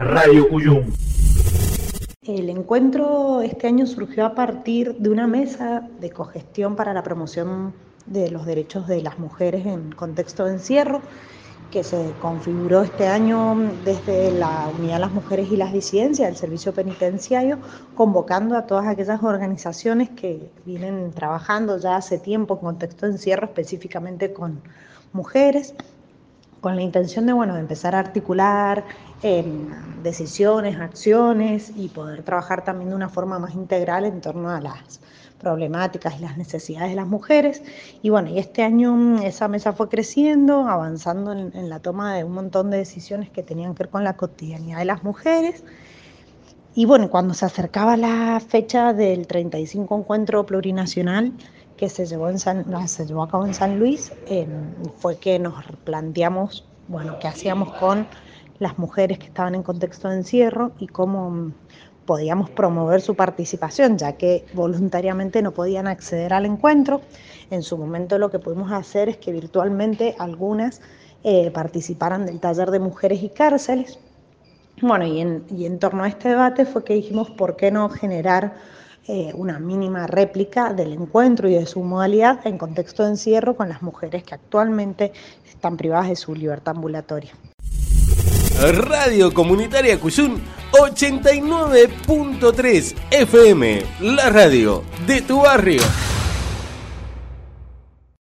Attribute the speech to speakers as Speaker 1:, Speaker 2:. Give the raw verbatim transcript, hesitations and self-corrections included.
Speaker 1: Radio Cuyum.
Speaker 2: El encuentro este año surgió a partir de una mesa de cogestión para la promoción de los derechos de las mujeres en contexto de encierro, que se configuró este año desde la Unidad de las Mujeres y las Disidencias del Servicio Penitenciario, convocando a todas aquellas organizaciones que vienen trabajando ya hace tiempo en contexto de encierro, específicamente con mujeres, con la intención de, bueno, de empezar a articular eh, decisiones, acciones y poder trabajar también de una forma más integral en torno a las problemáticas y las necesidades de las mujeres. Y bueno, y este año esa mesa fue creciendo, avanzando en, en la toma de un montón de decisiones que tenían que ver con la cotidianidad de las mujeres. Y bueno, cuando se acercaba la fecha del treinta y cinco encuentro plurinacional que se llevó, en San, no, se llevó a cabo en San Luis, eh, fue que nos planteamos, bueno, qué hacíamos con las mujeres que estaban en contexto de encierro y cómo podíamos promover su participación, ya que voluntariamente no podían acceder al encuentro. En su momento lo que pudimos hacer es que virtualmente algunas eh, participaran del taller de mujeres y cárceles. Bueno, y en, y en torno a este debate fue que dijimos por qué no generar eh, una mínima réplica del encuentro y de su modalidad en contexto de encierro con las mujeres que actualmente están privadas de su libertad ambulatoria.
Speaker 3: Radio Comunitaria Cuyum ochenta y nueve punto tres F M, la radio de tu barrio.